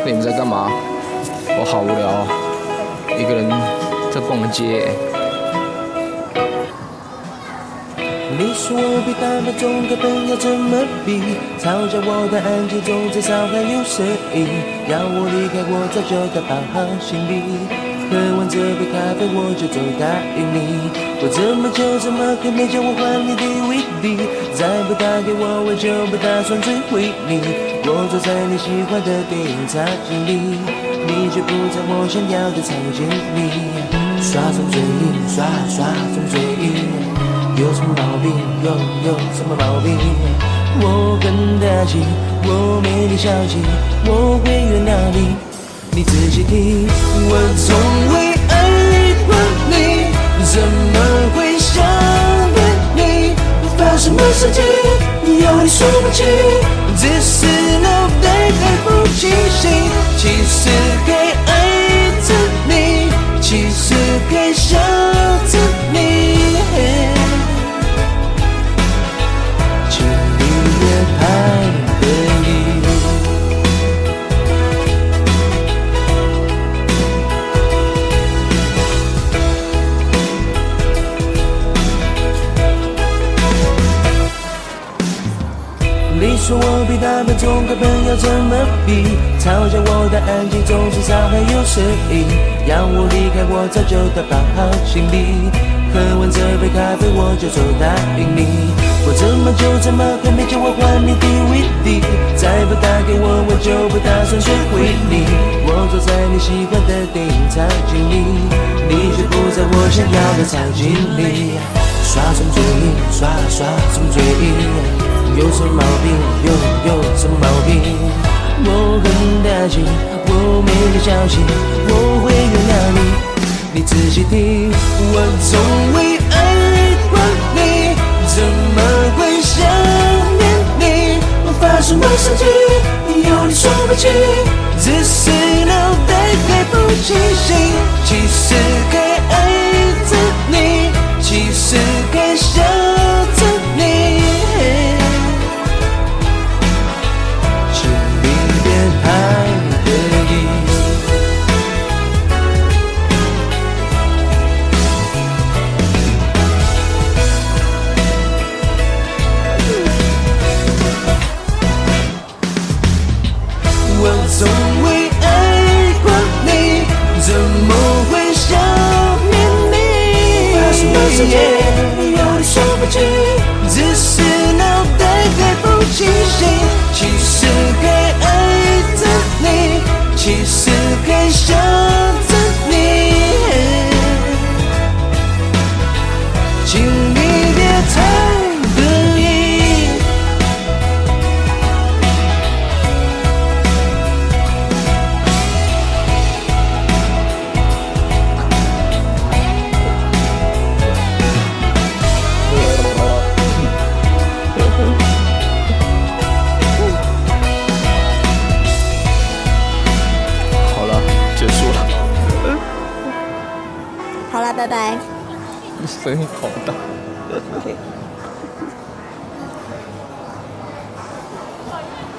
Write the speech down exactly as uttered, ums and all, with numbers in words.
你们在干嘛？我好无聊，一个人在逛街。 你说我比他们中根本要怎么比？嘲笑我的安静中至少还有深意。要我离开我早就打包好行李，喝完这杯咖啡我就走答应你。我这么久怎么可没叫我还你 D V D？ 再不打给我我就不打算追回你。我坐在你喜欢的电影场景里，你却不在我想要的场景里。耍种嘴瘾，耍耍种嘴瘾，有什么毛病？有有什么毛病？我很大气，我没你小气，我会原谅你。你仔细听，我从未爱过你，怎么会想念你？发什么神经？有你说不清，只是脑袋还不清醒。其实该爱着你，其实该想着你。请你别太得意。你说我比他们中根本要怎么比？嘲笑我的安静中至少还有深意。要我离开我早就打包好行李，喝完这杯咖啡我就走答应你。我这么久怎么还没叫我还你 D V D？ 再不打给我我就不打算追回你。我坐在你喜欢的电影场景里，你却不在我想要的场景里。耍什么嘴瘾？耍耍什么嘴瘾？有什么毛病？有有什么毛病？我很大气，我没你小气，我会原谅你。你仔细听，我从未爱过你，怎么会想念你？我发什么神经？有你说不清，只是脑袋还不清醒。其实该爱着你，其实该想着你。太得意，我从未爱过你，怎么会想念你？发什么神经？有理说不清，只是脑袋还不清醒。其实该爱着你，其实该想着你。请你别太得意。 好了，拜拜。 声音好大。 Okay.